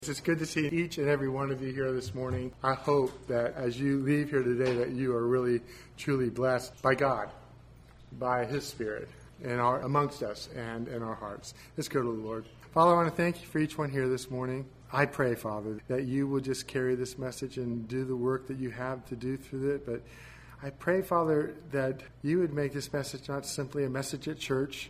It's good to see each and every one of you here this morning. I hope that as you leave here today that you are really, truly blessed by God, by His Spirit, amongst us and in our hearts. Let's go to the Lord. Father, I want to thank you for each one here this morning. I pray, Father, that you will just carry this message and do the work that you have to do through it. But I pray, Father, that you would make this message not simply a message at church,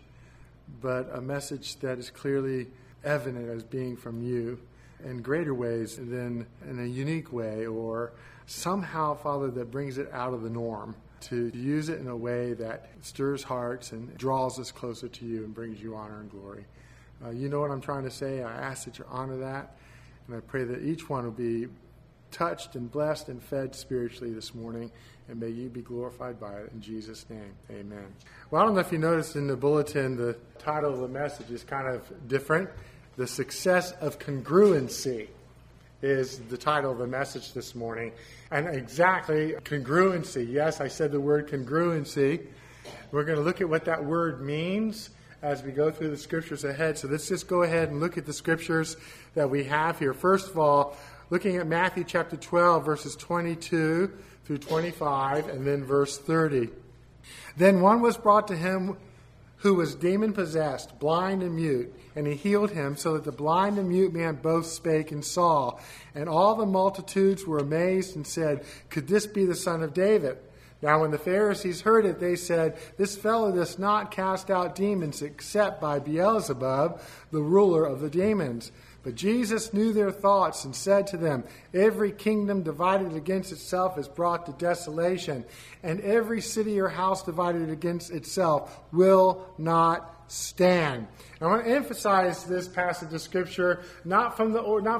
but a message that is clearly evident as being from you in greater ways than in a unique way, or somehow, Father, that brings it out of the norm, to use it in a way that stirs hearts and draws us closer to you and brings you honor and glory. You know what I'm trying to say. I ask that you honor that, and I pray that each one will be touched and blessed and fed spiritually this morning, and may you be glorified by it. In Jesus' name, amen. Well, I don't know if you noticed in the bulletin, the title of the message is kind of different. The Success of Congruency is the title of the message this morning. And exactly, congruency. Yes, I said the word congruency. We're going to look at what that word means as we go through the scriptures ahead. So let's just go ahead and look at the scriptures that we have here. First of all, looking at Matthew chapter 12, verses 22 through 25, and then verse 30. Then one was brought to him who was demon-possessed, blind and mute, and he healed him, so that the blind and mute man both spake and saw. And all the multitudes were amazed and said, "Could this be the Son of David?" Now when the Pharisees heard it, they said, "This fellow does not cast out demons except by Beelzebub, the ruler of the demons." But Jesus knew their thoughts and said to them, "Every kingdom divided against itself is brought to desolation, and every city or house divided against itself will not stand." I want to emphasize this passage of Scripture not for the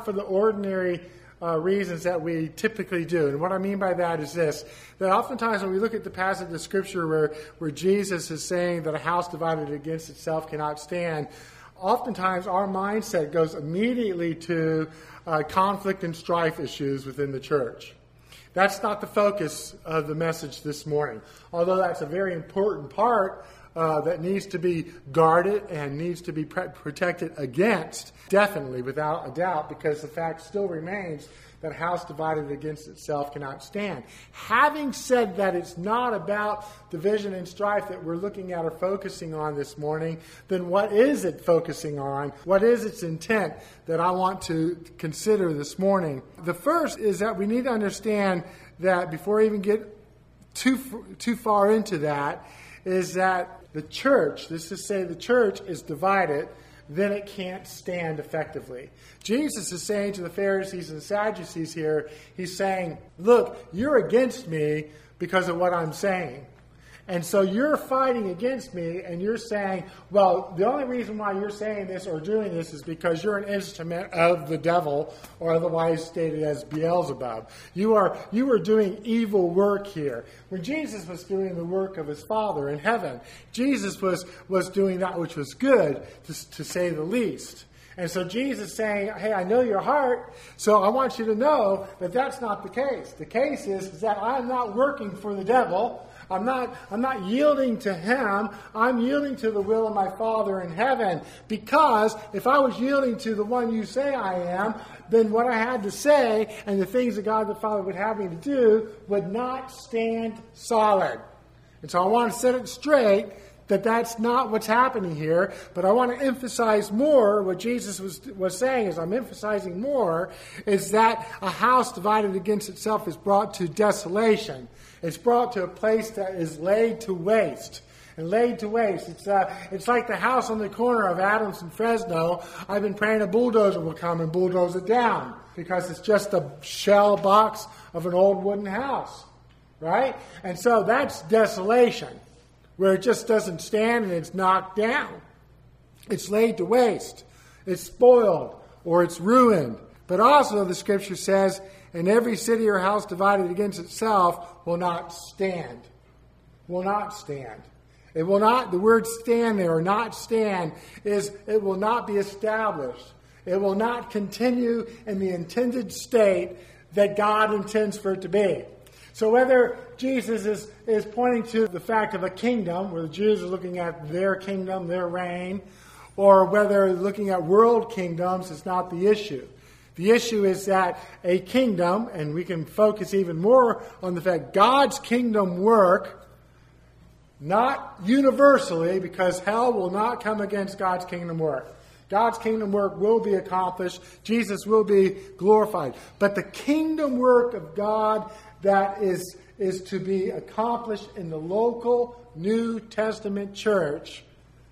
ordinary reasons that we typically do. And what I mean by that is this, that oftentimes when we look at the passage of Scripture where Jesus is saying that a house divided against itself cannot stand, oftentimes our mindset goes immediately to conflict and strife issues within the church. That's not the focus of the message this morning, although that's a very important part that needs to be guarded and needs to be protected against, definitely, without a doubt, because the fact still remains that a house divided against itself cannot stand. Having said that, it's not about division and strife that we're looking at or focusing on this morning. Then what is it focusing on? What is its intent that I want to consider this morning? The first is that we need to understand that before we even get too far into that, is that the church, this is to say the church is divided, then it can't stand effectively. Jesus is saying to the Pharisees and the Sadducees here, he's saying, look, you're against me because of what I'm saying. And so you're fighting against me, and you're saying, well, the only reason why you're saying this or doing this is because you're an instrument of the devil, or otherwise stated as Beelzebub. You are doing evil work here. When Jesus was doing the work of his Father in heaven, Jesus was doing that which was good, to say the least. And so Jesus is saying, hey, I know your heart, so I want you to know that that's not the case. The case is that I'm not working for the devil. I'm not yielding to him. I'm yielding to the will of my Father in heaven. Because if I was yielding to the one you say I am, then what I had to say and the things that God the Father would have me to do would not stand solid. And so I want to set it straight that that's not what's happening here, but I want to emphasize more what Jesus was saying, as I'm emphasizing more, is that a house divided against itself is brought to desolation. It's brought to a place that is laid to waste. And laid to waste. It's like the house on the corner of Adams and Fresno. I've been praying a bulldozer will come and bulldoze it down, because it's just a shell box of an old wooden house. Right? And so that's desolation, where it just doesn't stand and it's knocked down. It's laid to waste. It's spoiled, or it's ruined. But also the Scripture says, and every city or house divided against itself will not stand. Will not stand. It will not, the word stand there, or not stand, is it will not be established. It will not continue in the intended state that God intends for it to be. So whether Jesus is pointing to the fact of a kingdom, where the Jews are looking at their kingdom, their reign, or whether looking at world kingdoms is not the issue. The issue is that a kingdom, and we can focus even more on the fact God's kingdom work, not universally, because hell will not come against God's kingdom work. God's kingdom work will be accomplished. Jesus will be glorified. But the kingdom work of God that is to be accomplished in the local New Testament church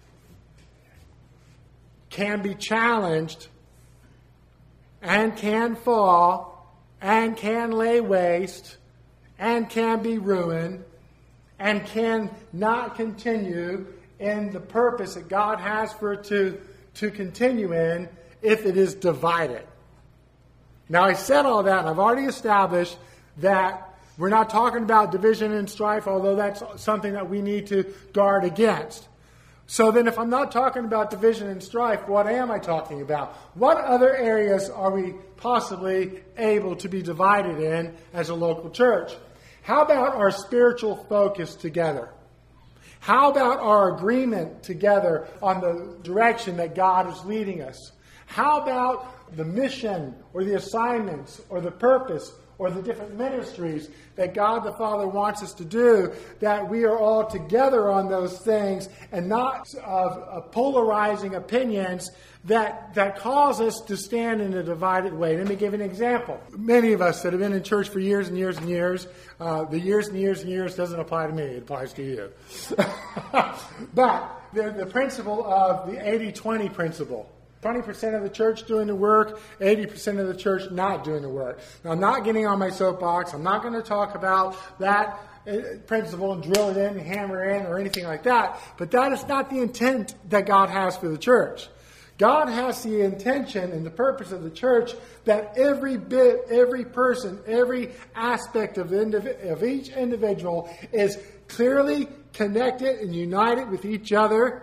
can be challenged and can fall and can lay waste and can be ruined and can not continue in the purpose that God has for it to continue in if it is divided. Now, I said all that, and I've already established that we're not talking about division and strife, although that's something that we need to guard against. So then if I'm not talking about division and strife, what am I talking about? What other areas are we possibly able to be divided in as a local church? How about our spiritual focus together? How about our agreement together on the direction that God is leading us? How about the mission or the assignments or the purpose or the different ministries that God the Father wants us to do, that we are all together on those things and not of polarizing opinions that cause us to stand in a divided way. Let me give an example. Many of us that have been in church for years and years and years, the years and years and years doesn't apply to me, it applies to you. But the principle of the 80-20 principle. 20% of the church doing the work, 80% of the church not doing the work. Now, I'm not getting on my soapbox. I'm not going to talk about that principle and drill it in and hammer it in or anything like that. But that is not the intent that God has for the church. God has the intention and the purpose of the church that every bit, every person, every aspect of each individual is clearly connected and united with each other.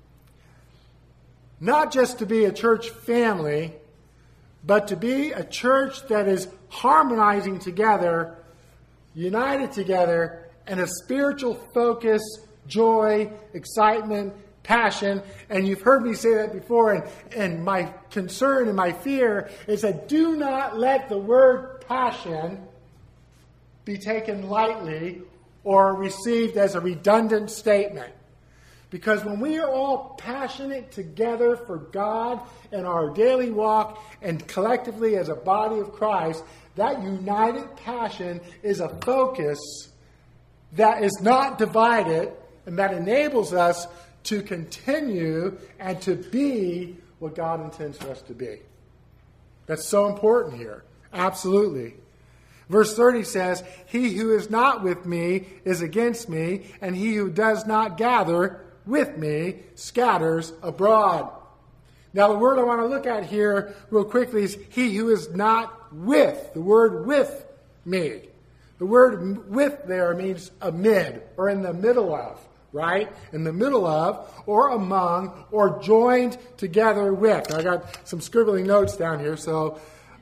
Not just to be a church family, but to be a church that is harmonizing together, united together, in a spiritual focus, joy, excitement, passion. And you've heard me say that before, and my concern and my fear is that do not let the word passion be taken lightly or received as a redundant statement. Because when we are all passionate together for God in our daily walk and collectively as a body of Christ, that united passion is a focus that is not divided and that enables us to continue and to be what God intends for us to be. That's so important here. Absolutely. Verse 30 says, "He who is not with me is against me, and he who does not gather with me scatters abroad." Now, the word I want to look at here real quickly is he who is not with. The word with me. The word with there means amid or in the middle of, right? In the middle of or among or joined together with. Now, I got some scribbling notes down here. So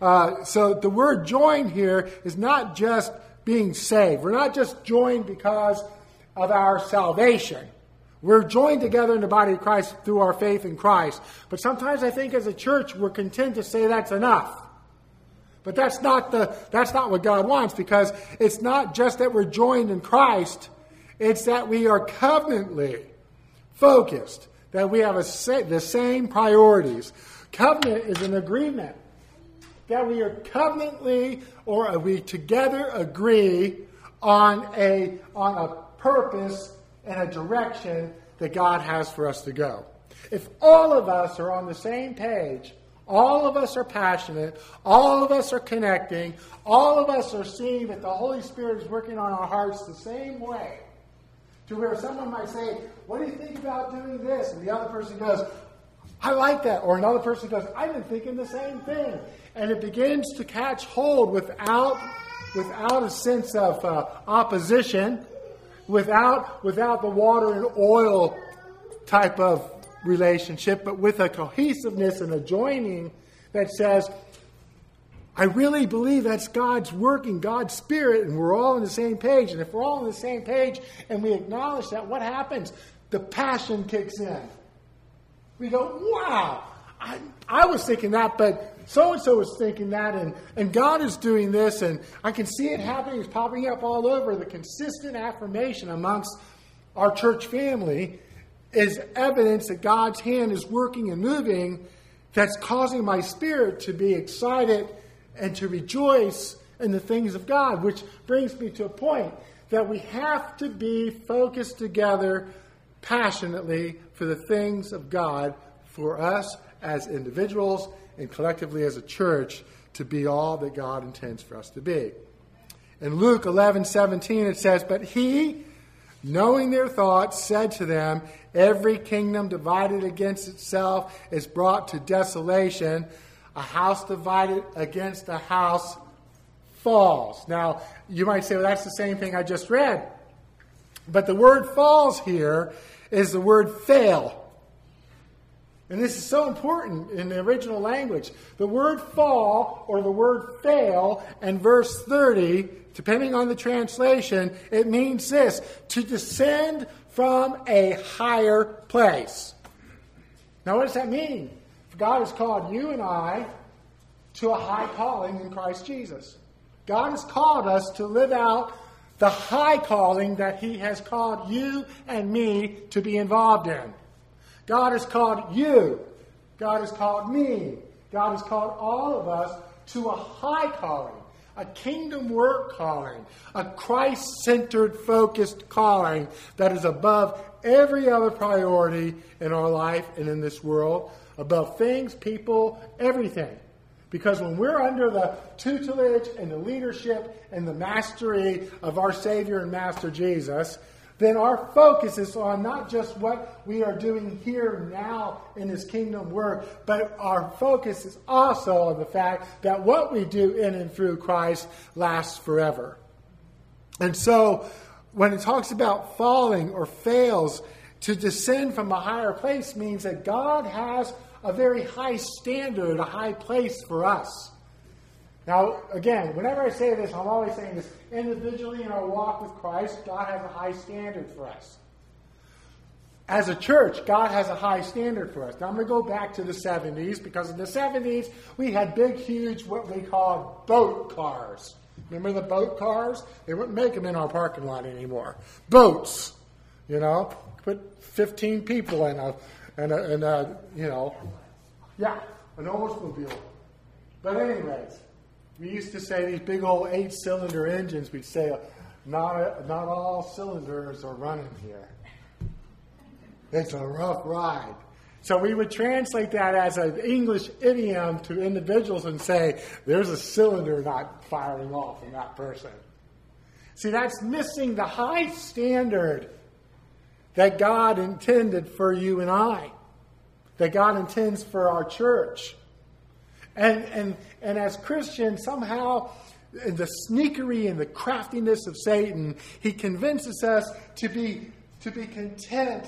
the word joined here is not just being saved. We're not just joined because of our salvation. We're joined together in the body of Christ through our faith in Christ. But sometimes I think as a church we're content to say that's enough. But that's not what God wants, because it's not just that we're joined in Christ. It's that we are covenantly focused, that we have the same priorities. Covenant is an agreement. That we are covenantly, or we together agree on a purpose and a direction that God has for us to go. If all of us are on the same page, all of us are passionate, all of us are connecting, all of us are seeing that the Holy Spirit is working on our hearts the same way, to where someone might say, "What do you think about doing this?" And the other person goes, "I like that." Or another person goes, "I've been thinking the same thing." And it begins to catch hold without a sense of opposition, without the water and oil type of relationship, but with a cohesiveness and a joining that says, I really believe that's God's working, God's Spirit, and we're all on the same page. And if we're all on the same page and we acknowledge that, what happens? The passion kicks in. We go, wow, I was thinking that, but so-and-so is thinking that, and God is doing this, and I can see it happening. It's popping up all over. The consistent affirmation amongst our church family is evidence that God's hand is working and moving, that's causing my spirit to be excited and to rejoice in the things of God, which brings me to a point that we have to be focused together passionately for the things of God for us as individuals and collectively as a church to be all that God intends for us to be. In Luke 11:17 it says, "But he, knowing their thoughts, said to them, every kingdom divided against itself is brought to desolation. A house divided against a house falls." Now, you might say, well, that's the same thing I just read. But the word falls here is the word fail. And this is so important in the original language. The word fall or the word fail in verse 30, depending on the translation, it means this: to descend from a higher place. Now, what does that mean? God has called you and I to a high calling in Christ Jesus. God has called us to live out the high calling that he has called you and me to be involved in. God has called you. God has called me. God has called all of us to a high calling, a kingdom work calling, a Christ-centered, focused calling that is above every other priority in our life and in this world, above things, people, everything. Because when we're under the tutelage and the leadership and the mastery of our Savior and Master Jesus, then our focus is on not just what we are doing here now in this kingdom work, but our focus is also on the fact that what we do in and through Christ lasts forever. And so when it talks about falling or fails, to descend from a higher place means that God has a very high standard, a high place for us. Now, again, whenever I say this, I'm always saying this. Individually in our walk with Christ, God has a high standard for us. As a church, God has a high standard for us. Now, I'm going to go back to the 70s, because in the 70s, we had big, huge, what we called boat cars. Remember the boat cars? They wouldn't make them in our parking lot anymore. Boats, put 15 people in an Oldsmobile. But anyways, we used to say these big old 8-cylinder engines, we'd say, not all cylinders are running here. It's a rough ride. So we would translate that as an English idiom to individuals and say, there's a cylinder not firing off in that person. See, that's missing the high standard that God intended for you and I, that God intends for our church. And as Christians, somehow, in the sneakery and the craftiness of Satan, he convinces us to be content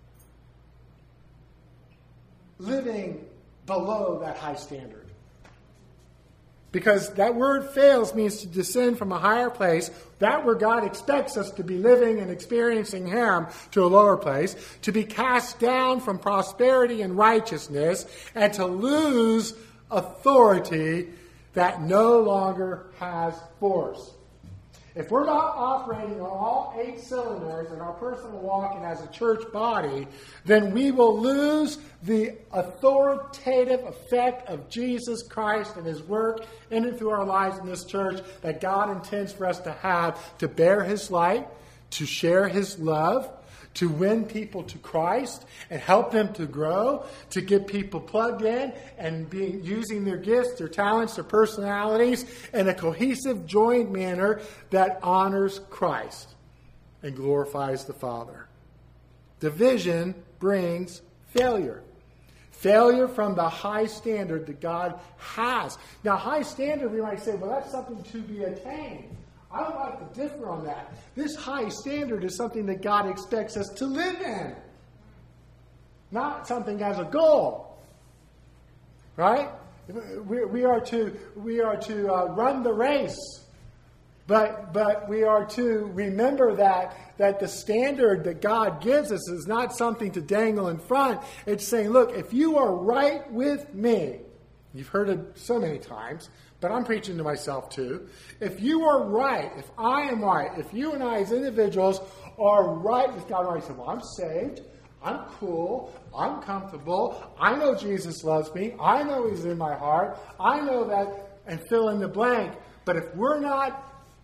living below that high standard. Because that word fails means to descend from a higher place, that where God expects us to be living and experiencing him, to a lower place, to be cast down from prosperity and righteousness, and to lose authority that no longer has force. If we're not operating on all 8 cylinders in our personal walk and as a church body, then we will lose the authoritative effect of Jesus Christ and his work in and through our lives in this church that God intends for us to have, to bear his light, to share his love, to win people to Christ and help them to grow, to get people plugged in and using their gifts, their talents, their personalities in a cohesive, joined manner that honors Christ and glorifies the Father. Division brings failure. Failure from the high standard that God has. Now, high standard, we might say, well, that's something to be attained. I would like to differ on that. This high standard is something that God expects us to live in, not something as a goal. Right? We are to run the race, but we are to remember that the standard that God gives us is not something to dangle in front. It's saying, look, if you are right with me, You've heard it so many times, but I'm preaching to myself too. If you are right, if I am right, if you and I as individuals are right with God, I say, well, I'm saved, I'm cool, I'm comfortable, I know Jesus loves me, I know He's in my heart, I know that, and fill in the blank. But if we're not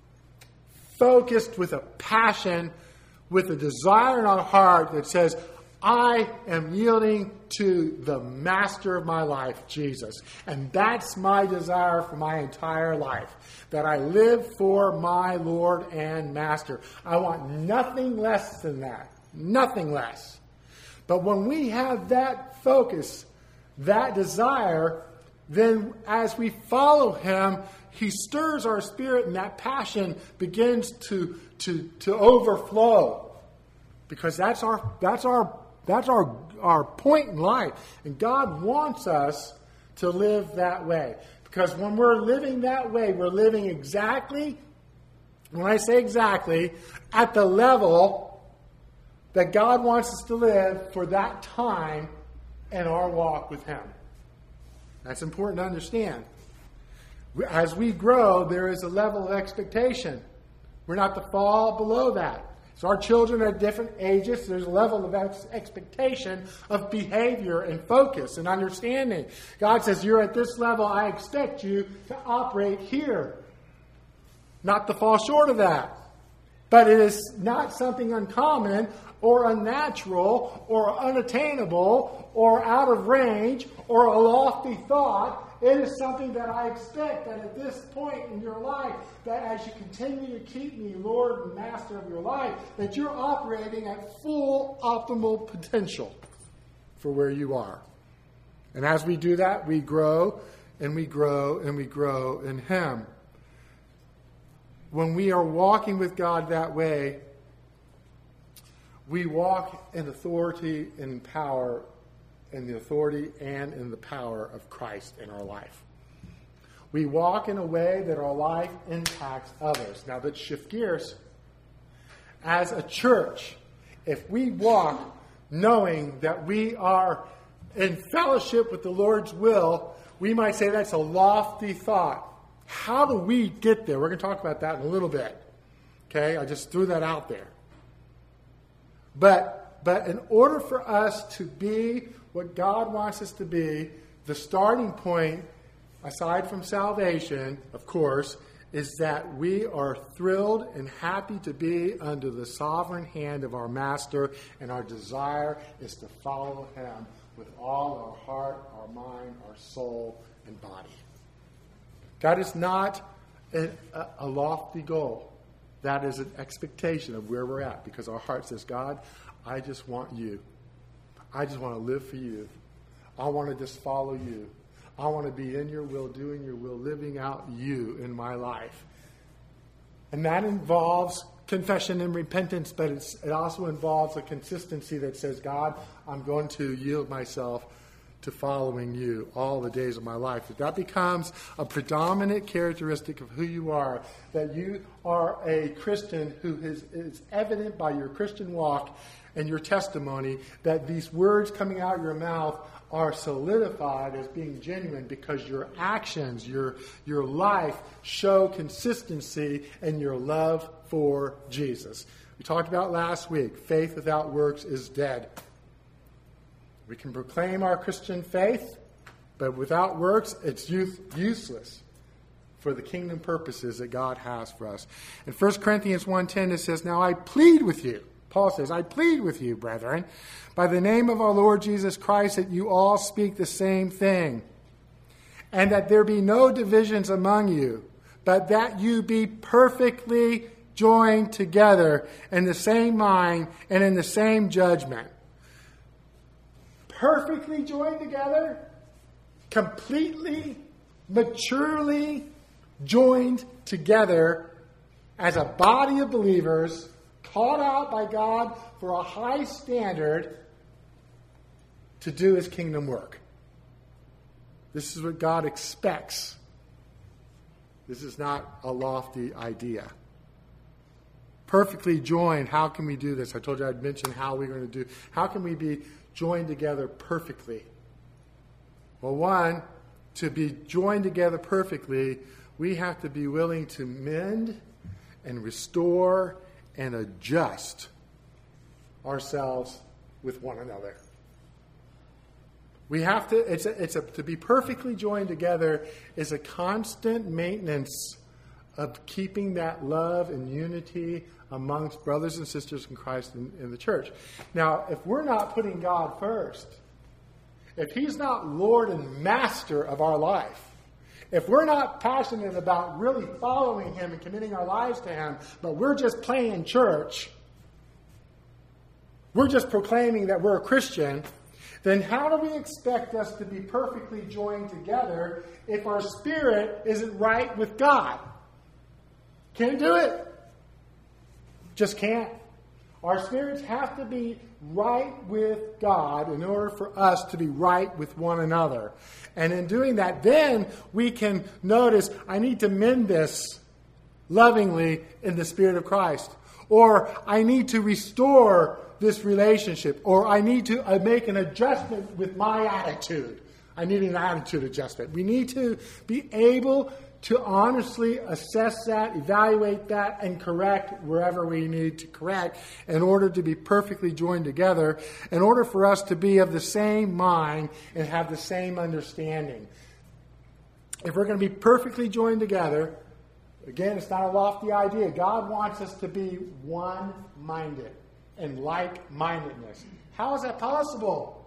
focused with a passion, with a desire in our heart that says, I am yielding to the master of my life, Jesus. And that's my desire for my entire life, that I live for my Lord and Master. I want nothing less than that. Nothing less. But when we have that focus, that desire, then as we follow Him, He stirs our spirit and that passion begins to overflow. Because that's our point in life. And God wants us to live that way. Because when we're living that way, we're living exactly, when I say exactly, at the level that God wants us to live for that time in our walk with Him. That's important to understand. As we grow, there is a level of expectation. We're not to fall below that. So our children are at different ages. There's a level of expectation of behavior and focus and understanding. God says, you're at this level. I expect you to operate here. Not to fall short of that. But it is not something uncommon or unnatural or unattainable or out of range or a lofty thought. It is something that I expect that at this point in your life, that as you continue to keep me Lord and Master of your life, that you're operating at full optimal potential for where you are. And as we do that, we grow and we grow and we grow in Him. When we are walking with God that way, we walk in authority and power, in the authority and in the power of Christ in our life. We walk in a way that our life impacts others. Now let's shift gears. As a church, if we walk knowing that we are in fellowship with the Lord's will, we might say that's a lofty thought. How do we get there? We're going to talk about that in a little bit. Okay, I just threw that out there. But in order for us to be what God wants us to be, the starting point, aside from salvation, of course, is that we are thrilled and happy to be under the sovereign hand of our Master, and our desire is to follow Him with all our heart, our mind, our soul, and body. That is not a lofty goal. That is an expectation of where we're at, because our heart says, God, I just want you. I just want to live for you. I want to just follow you. I want to be in your will, doing your will, living out you in my life. And that involves confession and repentance, but it also involves a consistency that says, God, I'm going to yield myself to following you all the days of my life. If that becomes a predominant characteristic of who you are, that you are a Christian who is evident by your Christian walk and your testimony, that these words coming out of your mouth are solidified as being genuine because your actions, your life show consistency in your love for Jesus. We talked about last week, faith without works is dead. We can proclaim our Christian faith, but without works, it's useless for the kingdom purposes that God has for us. In 1 Corinthians 1:10, it says, now I plead with you. Paul says, I plead with you, brethren, by the name of our Lord Jesus Christ, that you all speak the same thing, and that there be no divisions among you, but that you be perfectly joined together in the same mind and in the same judgment. Perfectly joined together, completely, maturely joined together as a body of believers, called out by God for a high standard to do His kingdom work. This is what God expects. This is not a lofty idea. Perfectly joined, how can we do this? I told you I'd mention how we're going to do. How can we be joined together perfectly? Well, one, to be joined together perfectly, we have to be willing to mend and restore and adjust ourselves with one another. We have to, to be perfectly joined together is a constant maintenance of keeping that love and unity amongst brothers and sisters in Christ in the church. Now, if we're not putting God first, if He's not Lord and Master of our life, if we're not passionate about really following Him and committing our lives to Him, but we're just playing church, we're just proclaiming that we're a Christian, then how do we expect us to be perfectly joined together if our spirit isn't right with God? Can't do it. Just can't. Our spirits have to be right with God in order for us to be right with one another. And in doing that, then we can notice, I need to mend this lovingly in the Spirit of Christ. Or I need to restore this relationship. Or I need to make an adjustment with my attitude. I need an attitude adjustment. We need to be able to honestly assess that, evaluate that, and correct wherever we need to correct in order to be perfectly joined together, in order for us to be of the same mind and have the same understanding. If we're going to be perfectly joined together, again, it's not a lofty idea. God wants us to be one-minded and like-mindedness. How is that possible?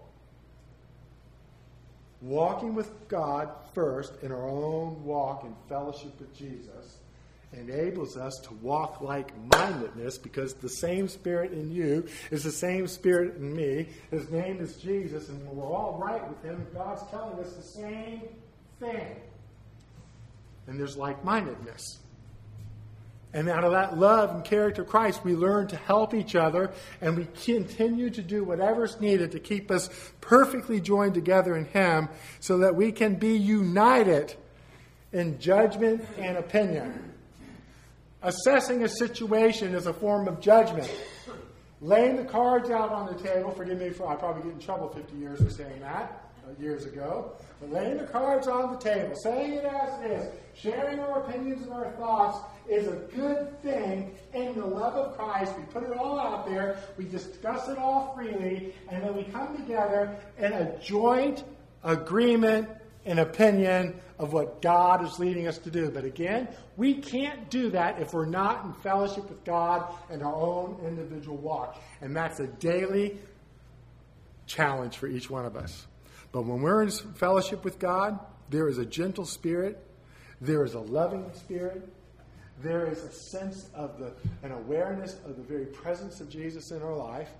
Walking with God first in our own walk in fellowship with Jesus enables us to walk like-mindedness, because the same Spirit in you is the same Spirit in me. His name is Jesus, and we're all right with Him. God's telling us the same thing. And there's like-mindedness. And out of that love and character of Christ, we learn to help each other, and we continue to do whatever's needed to keep us perfectly joined together in Him, so that we can be united in judgment and opinion. Assessing a situation is a form of judgment. Laying the cards out on the table, forgive me for I probably get in trouble 50 years for saying that years ago, but laying the cards on the table, saying it as it is, sharing our opinions and our thoughts is a good thing in the love of Christ. We put it all out there, we discuss it all freely, and then we come together in a joint agreement and opinion of what God is leading us to do. But again, we can't do that if we're not in fellowship with God in our own individual walk. And that's a daily challenge for each one of us. But when we're in fellowship with God, there is a gentle spirit, there is a loving spirit, there is a sense of an awareness of the very presence of Jesus in our life,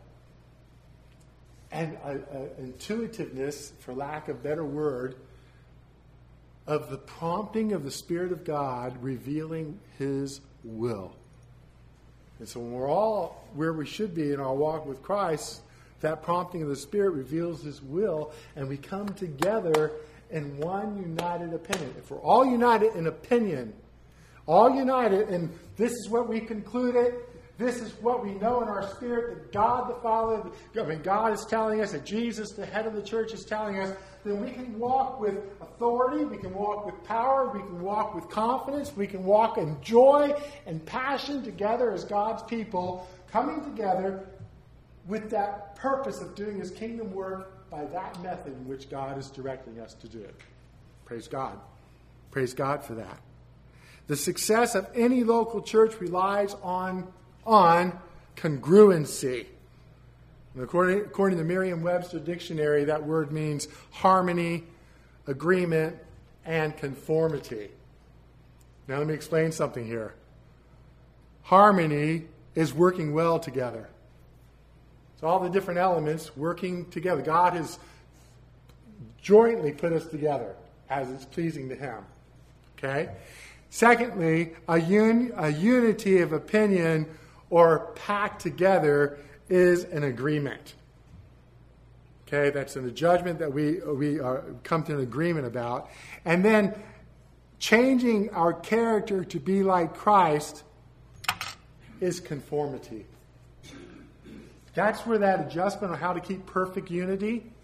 and an intuitiveness, for lack of a better word, of the prompting of the Spirit of God revealing His will. And so when we're all where we should be in our walk with Christ, that prompting of the Spirit reveals His will, and we come together in one united opinion. If we're all united in opinion, all united, and this is what we concluded, this is what we know in our spirit, that God the Father, God is telling us, that Jesus, the head of the church, is telling us, then we can walk with authority, we can walk with power, we can walk with confidence, we can walk in joy and passion together as God's people, coming together with that purpose of doing His kingdom work by that method in which God is directing us to do it. Praise God. Praise God for that. The success of any local church relies on congruency. And according to Merriam-Webster Dictionary, that word means harmony, agreement, and conformity. Now let me explain something here. Harmony is working well together. It's all the different elements working together. God has jointly put us together as it's pleasing to Him. Okay? Secondly, a unity of opinion or packed together is an agreement. Okay, that's in a judgment that we come to an agreement about. And then changing our character to be like Christ is conformity. That's where that adjustment on how to keep perfect unity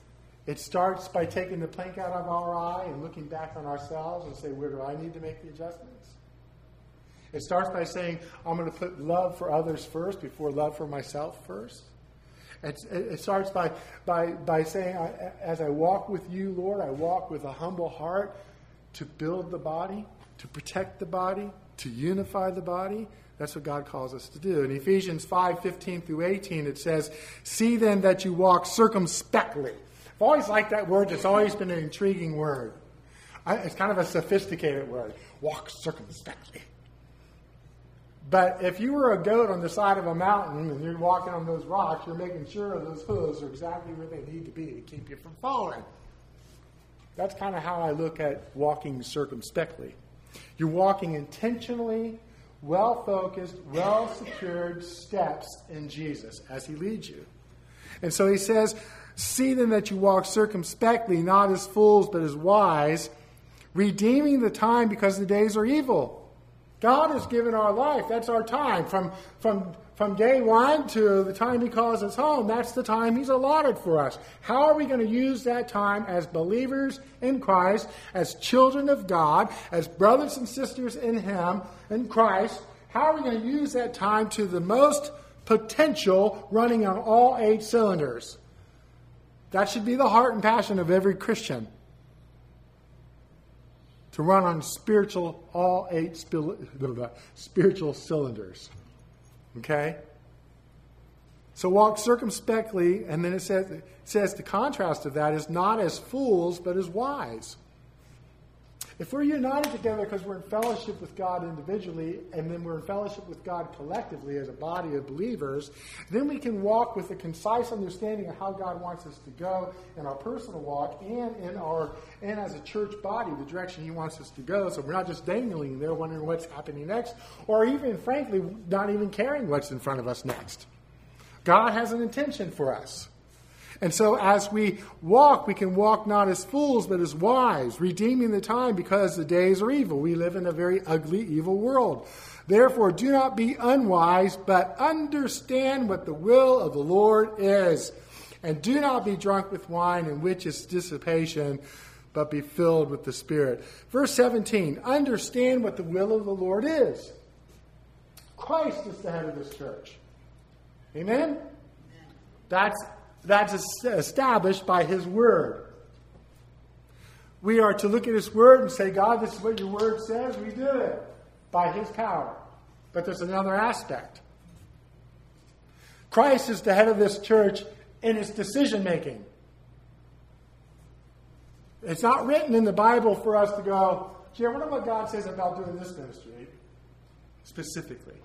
It starts by taking the plank out of our eye and looking back on ourselves and say, where do I need to make the adjustments? It starts by saying, I'm going to put love for others first before love for myself first. It starts by saying, as I walk with you, Lord, I walk with a humble heart to build the body, to protect the body, to unify the body. That's what God calls us to do. In Ephesians 5:15 through 18, it says, see then that you walk circumspectly. I've always liked that word. It's always been an intriguing word. It's kind of a sophisticated word. Walk circumspectly. But if you were a goat on the side of a mountain and you're walking on those rocks, you're making sure those hooves are exactly where they need to be to keep you from falling. That's kind of how I look at walking circumspectly. You're walking intentionally, well-focused, well-secured steps in Jesus as he leads you. And so he says, see then that you walk circumspectly, not as fools, but as wise, redeeming the time because the days are evil. God has given our life. That's our time. From day one to the time he calls us home, that's the time he's allotted for us. How are we going to use that time as believers in Christ, as children of God, as brothers and sisters in him, in Christ? How are we going to use that time to the most potential, running on all 8 cylinders? That should be the heart and passion of every Christian. To run on all 8 spiritual cylinders. Okay? So walk circumspectly, and then it says the contrast of that is not as fools, but as wise. If we're united together because we're in fellowship with God individually, and then we're in fellowship with God collectively as a body of believers, then we can walk with a concise understanding of how God wants us to go in our personal walk and as a church body, the direction he wants us to go. So we're not just dangling there wondering what's happening next, or even, frankly, not even caring what's in front of us next. God has an intention for us. And so as we walk, we can walk not as fools, but as wise, redeeming the time because the days are evil. We live in a very ugly, evil world. Therefore, do not be unwise, but understand what the will of the Lord is. And do not be drunk with wine, in which is dissipation, but be filled with the Spirit. Verse 17, understand what the will of the Lord is. Christ is the head of this church. Amen? That's established by his word. We are to look at his word and say, God, this is what your word says. We do it by his power. But there's another aspect. Christ is the head of this church in its decision making. It's not written in the Bible for us to go, gee, I wonder what God says about doing this ministry specifically.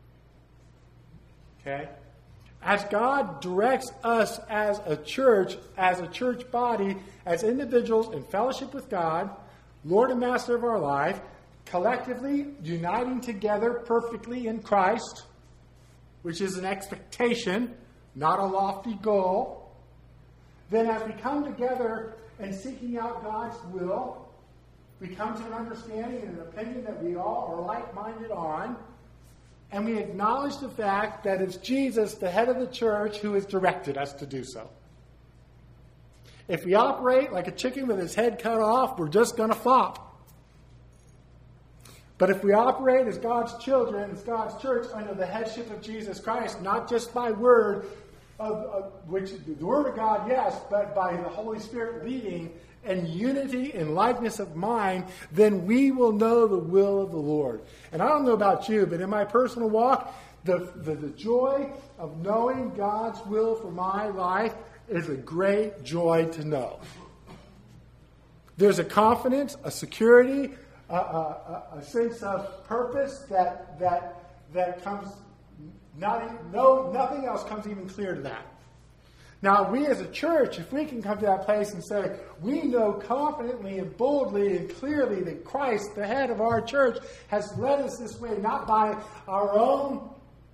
Okay? As God directs us as a church body, as individuals in fellowship with God, Lord and Master of our life, collectively uniting together perfectly in Christ, which is an expectation, not a lofty goal, then as we come together and seeking out God's will, we come to an understanding and an opinion that we all are like-minded on, and we acknowledge the fact that it's Jesus, the head of the church, who has directed us to do so. If we operate like a chicken with his head cut off, we're just going to flop. But if we operate as God's children, as God's church, under the headship of Jesus Christ, not just by word, which the word of God, yes, but by the Holy Spirit leading, and unity and likeness of mind, then we will know the will of the Lord. And I don't know about you, but in my personal walk, the joy of knowing God's will for my life is a great joy to know. There's a confidence, a security, a sense of purpose that comes. Nothing else comes even clear to that. Now, we as a church, if we can come to that place and say, we know confidently and boldly and clearly that Christ, the head of our church, has led us this way, not by our own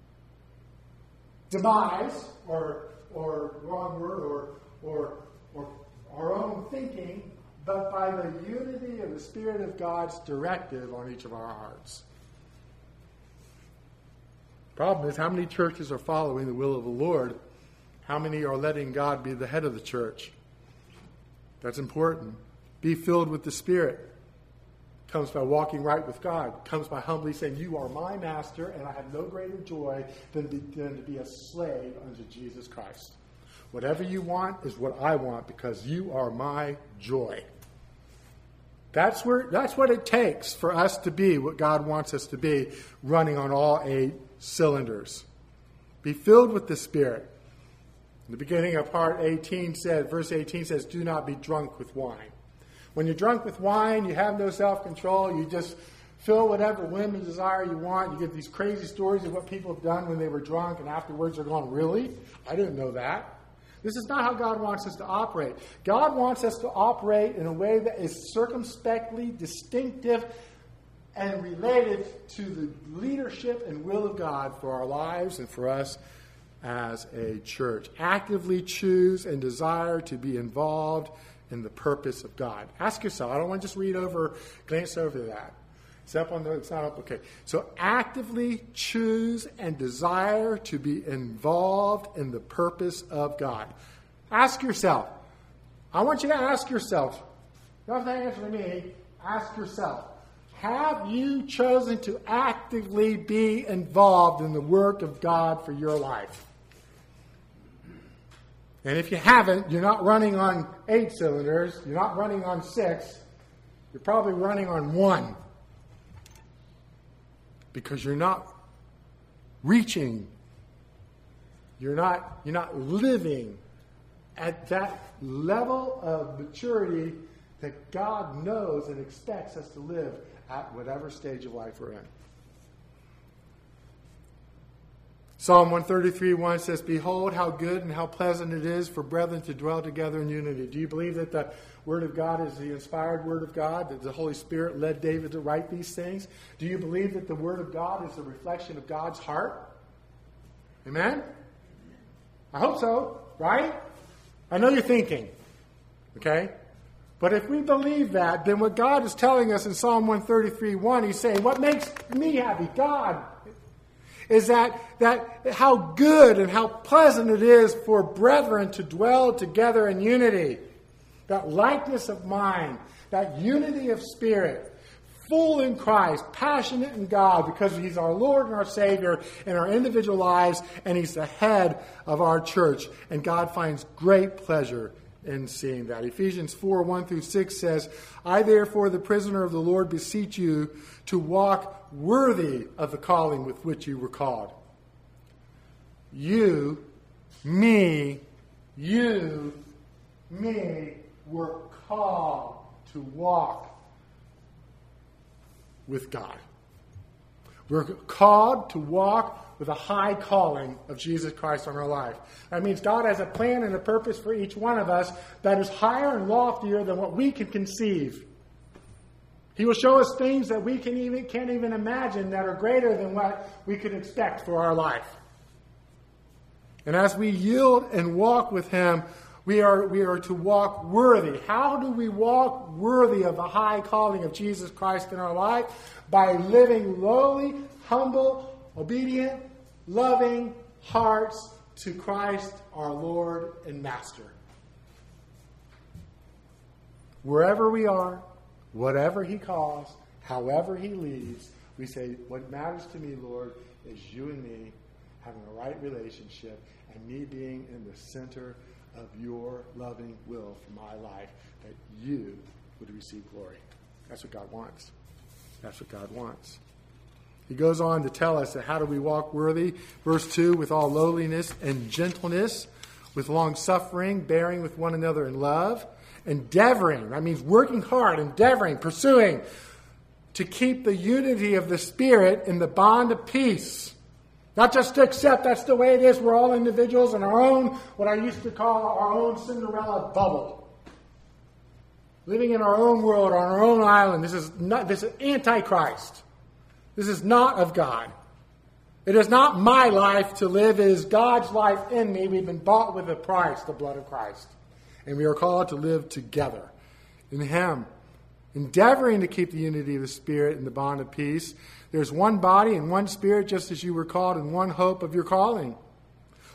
demise, or wrong word, or our own thinking, but by the unity of the Spirit of God's directive on each of our hearts. Problem is, how many churches are following the will of the Lord? How many are letting God be the head of the church? That's important. Be filled with the Spirit. Comes by walking right with God. Comes by humbly saying, you are my master, and I have no greater joy than to be a slave unto Jesus Christ. Whatever you want is what I want, because you are my joy. That's what it takes for us to be what God wants us to be, running on all 8 cylinders. Be filled with the Spirit. In the beginning of verse 18 says, do not be drunk with wine. When you're drunk with wine, you have no self-control. You just fill whatever whim and desire you want. You get these crazy stories of what people have done when they were drunk, and afterwards they're going, really? I didn't know that. This is not how God wants us to operate. God wants us to operate in a way that is circumspectly distinctive and related to the leadership and will of God for our lives and for us as a church. Actively choose and desire to be involved in the purpose of God. Ask yourself. I don't want to just glance over that. It's up on it's not up. Okay. So actively choose and desire to be involved in the purpose of God. Ask yourself. I want you to ask yourself. You don't have to answer me. Ask yourself. Have you chosen to actively be involved in the work of God for your life? And if you haven't, you're not running on 8 cylinders. You're not running on 6. You're probably running on 1. Because you're not reaching, you're not living at that level of maturity that God knows and expects us to live at whatever stage of life we're in. Psalm 133:1 says, behold how good and how pleasant it is for brethren to dwell together in unity. Do you believe that the Word of God is the inspired Word of God, that the Holy Spirit led David to write these things? Do you believe that the Word of God is a reflection of God's heart? Amen? I hope so, right? I know you're thinking, okay? But if we believe that, then what God is telling us in Psalm 133:1, he's saying, what makes me happy, God, is that how good and how pleasant it is for brethren to dwell together in unity. That likeness of mind, that unity of spirit, full in Christ, passionate in God, because he's our Lord and our Savior in our individual lives, and he's the head of our church. And God finds great pleasure in seeing that. Ephesians 4:1-6 says, I therefore, the prisoner of the Lord, beseech you to walk worthy of the calling with which you were called. You, me, were called to walk with God. We're called to walk with a high calling of Jesus Christ on our life. That means God has a plan and a purpose for each one of us that is higher and loftier than what we can conceive. He will show us things that we can't even imagine that are greater than what we could expect for our life. And as we yield and walk with him, we are to walk worthy. How do we walk worthy of the high calling of Jesus Christ in our life? By living lowly, humble, obedient, loving hearts to Christ our Lord and Master. Wherever we are, whatever he calls, however he leads, we say, what matters to me, Lord, is you and me having a right relationship and me being in the center of your loving will for my life, that you would receive glory. That's what God wants. That's what God wants. He goes on to tell us that how do we walk worthy? Verse 2, with all lowliness and gentleness, with long suffering, bearing with one another in love, endeavoring, that means working hard, endeavoring, pursuing, to keep the unity of the Spirit in the bond of peace. Not just to accept that's the way it is. We're all individuals in our own, what I used to call our own Cinderella bubble. Living in our own world, on our own island. This is Antichrist. This is not of God. It is not my life to live. It is God's life in me. We've been bought with a price, the blood of Christ. And we are called to live together in him, endeavoring to keep the unity of the Spirit in the bond of peace. There's one body and one Spirit, just as you were called in one hope of your calling.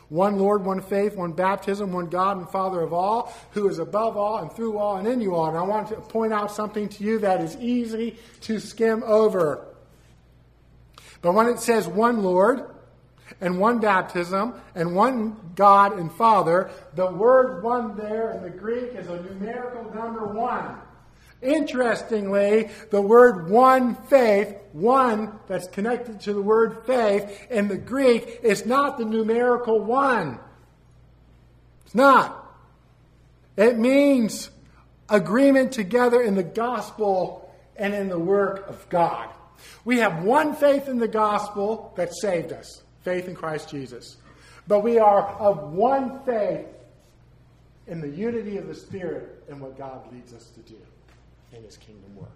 One Lord, one faith, one baptism, one God and Father of all, who is above all and through all and in you all. And I want to point out something to you that is easy to skim over. But when it says one Lord and one baptism and one God and Father, the word one there in the Greek is a numerical number 1. Interestingly, the word one faith, one that's connected to the word faith in the Greek is not the numerical 1. It's not. It means agreement together in the gospel and in the work of God. We have one faith in the gospel that saved us, faith in Christ Jesus. But we are of one faith in the unity of the Spirit and what God leads us to do in his kingdom work.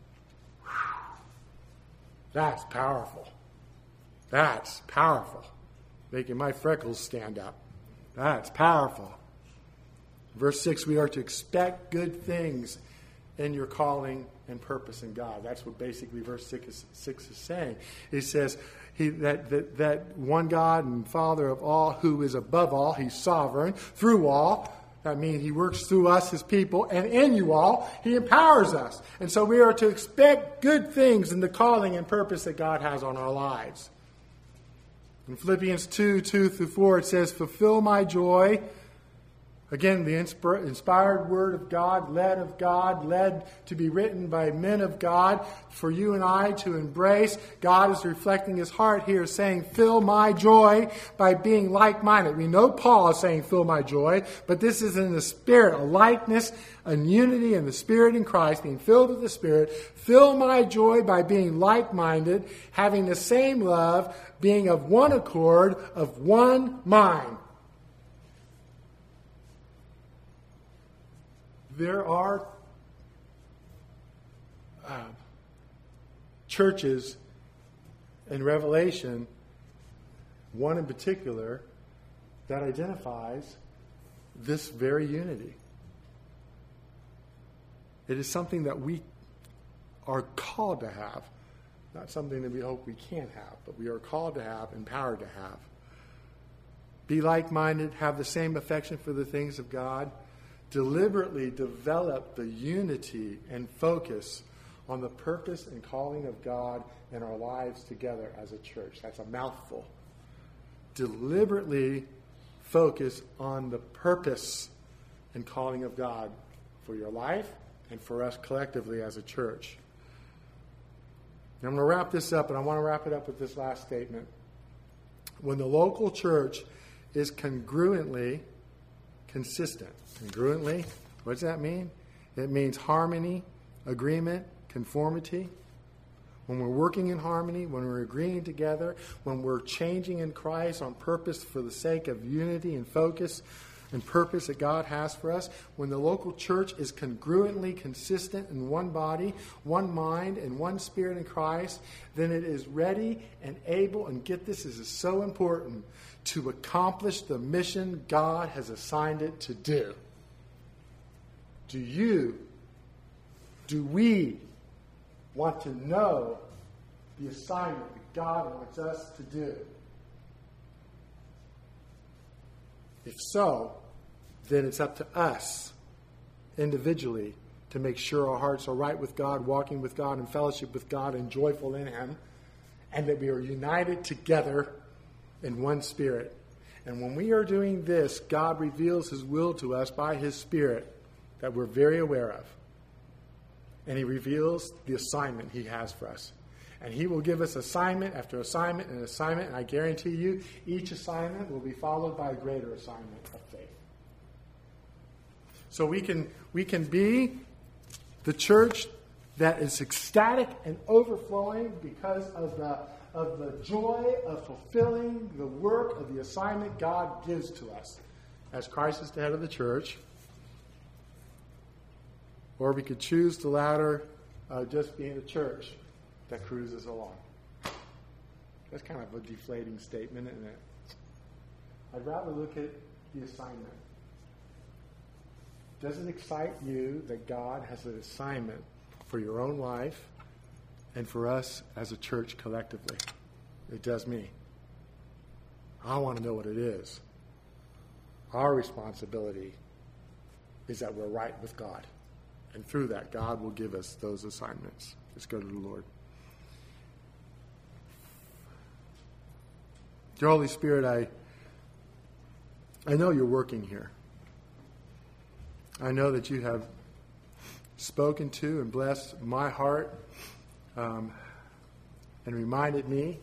That's powerful. That's powerful. Making my freckles stand up. That's powerful. Verse 6, we are to expect good things in your calling and purpose in God. That's what basically verse 6 is saying. It says that one God and Father of all, who is above all, he's sovereign, through all. That means he works through us, his people, and in you all, he empowers us. And so we are to expect good things in the calling and purpose that God has on our lives. In Philippians 2:2-4, it says, fulfill my joy. Again, the inspired word of God, led to be written by men of God for you and I to embrace. God is reflecting his heart here, saying, fill my joy by being like-minded. We know Paul is saying, fill my joy, but this is in the Spirit, a likeness, a unity in the Spirit in Christ, being filled with the Spirit. Fill my joy by being like-minded, having the same love, being of one accord, of one mind. There are churches in Revelation, one in particular, that identifies this very unity. It is something that we are called to have, not something that we hope we can't have, but we are called to have, empowered to have. Be like-minded, have the same affection for the things of God. Deliberately develop the unity and focus on the purpose and calling of God in our lives together as a church. That's a mouthful. Deliberately focus on the purpose and calling of God for your life and for us collectively as a church. And I'm going to wrap this up, and I want to wrap it up with this last statement. When the local church is congruently consistent. Congruently, what does that mean? It means harmony, agreement, conformity. When we're working in harmony, when we're agreeing together, when we're changing in Christ on purpose for the sake of unity and focus and purpose that God has for us, when the local church is congruently consistent in one body, one mind, and one spirit in Christ, then it is ready and able, and get this, this is so important, to accomplish the mission God has assigned it to do. Do we want to know the assignment that God wants us to do? If so, then it's up to us individually to make sure our hearts are right with God, walking with God, in fellowship with God, and joyful in him, and that we are united together in one spirit. And when we are doing this, God reveals his will to us by his Spirit that we're very aware of. And he reveals the assignment he has for us. And he will give us assignment after assignment and assignment, and I guarantee you, each assignment will be followed by a greater assignment of faith. So we can be the church that is ecstatic and overflowing because of the joy of fulfilling the work of the assignment God gives to us as Christ is the head of the church. Or we could choose the latter of just being a church that cruises along. That's kind of a deflating statement, isn't it? I'd rather look at the assignment. Does it excite you that God has an assignment for your own life and for us as a church collectively? It does me. I want to know what it is. Our responsibility is that we're right with God. And through that, God will give us those assignments. Let's go to the Lord. Dear Holy Spirit, I know you're working here. I know that you have spoken to and blessed my heart and reminded me.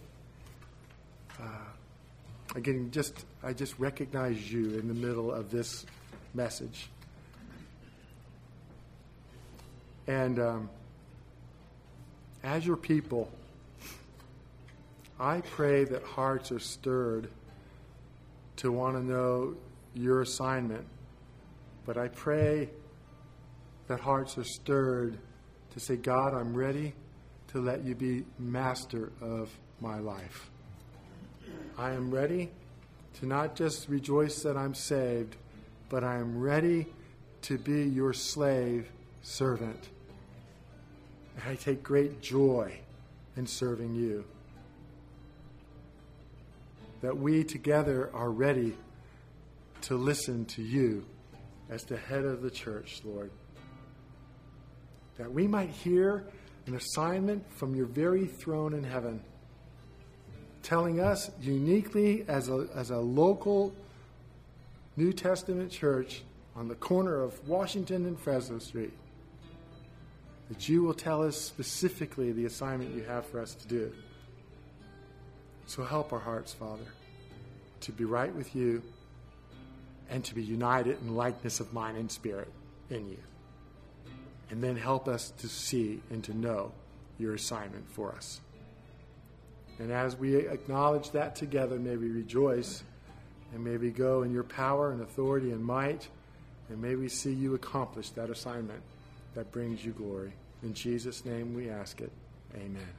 I just recognize you in the middle of this message. And as your people, I pray that hearts are stirred to want to know your assignment. But I pray that hearts are stirred to say, God, I'm ready to let you be master of my life. I am ready to not just rejoice that I'm saved, but I am ready to be your slave servant. And I take great joy in serving you. That we together are ready to listen to you as the head of the church, Lord. That we might hear an assignment from your very throne in heaven, telling us uniquely as a local New Testament church on the corner of Washington and Fresno Street, that you will tell us specifically the assignment you have for us to do. So help our hearts, Father, to be right with you and to be united in likeness of mind and spirit in you. And then help us to see and to know your assignment for us. And as we acknowledge that together, may we rejoice and may we go in your power and authority and might, and may we see you accomplish that assignment that brings you glory. In Jesus' name we ask it. Amen.